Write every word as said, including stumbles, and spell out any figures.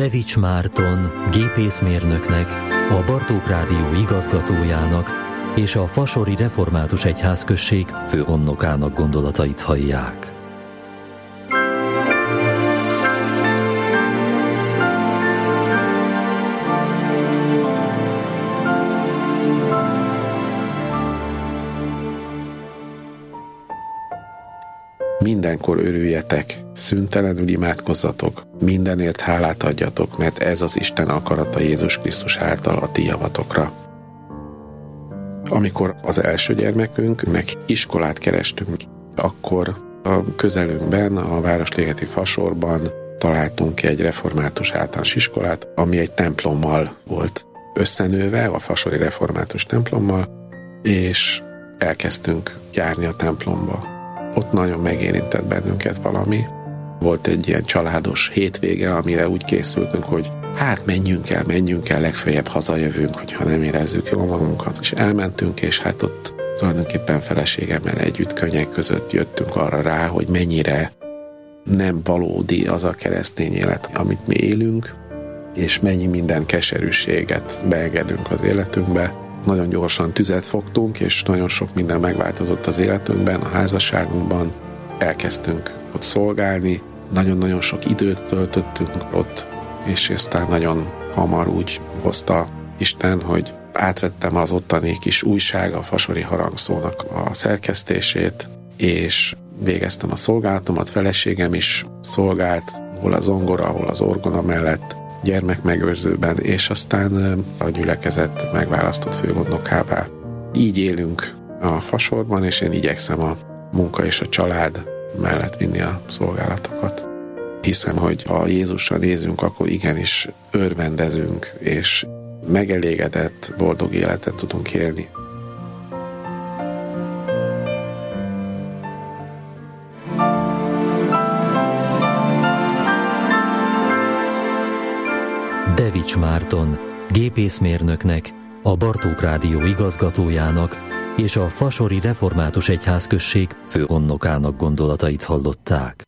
Devics Márton gépészmérnöknek, a Bartók Rádió igazgatójának és a Fasori Református Egyházközség főgondnokának gondolatait hallják. Mindenkor örüljetek, szüntelenül imádkozzatok, mindenért hálát adjatok, mert ez az Isten akarata Jézus Krisztus által a ti javatokra. Amikor az első gyermekünknek iskolát kerestünk, akkor a közelünkben, a Városligeti Fasorban találtunk egy református általános iskolát, ami egy templommal volt összenőve, a Fasori Református templommal, és elkezdtünk járni a templomba. Ott nagyon megérintett bennünket valami. Volt egy ilyen családos hétvége, amire úgy készültünk, hogy hát menjünk el, menjünk el, legfeljebb hazajövünk, hogyha nem érezzük jól magunkat. És elmentünk, és hát ott tulajdonképpen feleségemmel együtt könnyek között jöttünk arra rá, hogy mennyire nem valódi az a keresztény élet, amit mi élünk, és mennyi minden keserűséget beengedünk az életünkbe. Nagyon gyorsan tüzet fogtunk, és nagyon sok minden megváltozott az életünkben, a házasságunkban. Elkezdtünk ott szolgálni, nagyon-nagyon sok időt töltöttünk ott, és aztán nagyon hamar úgy hozta Isten, hogy átvettem az ottani kis újság, a Fasori Harangszónak a szerkesztését, és végeztem a szolgálatomat, feleségem is szolgált, hol a zongora, hol az orgona mellett, gyermekmegőrzőben, és aztán a gyülekezet megválasztott főgondnokává. Így élünk a Fasorban, és én igyekszem a munka és a család mellett vinni a szolgálatokat. Hiszem, hogy ha Jézusra nézünk, akkor igenis örvendezünk, és megelégedett, boldog életet tudunk élni. Devics Márton gépészmérnöknek, a Bartók Rádió igazgatójának és a Fasori Református Egyházközség főgondnokának gondolatait hallották.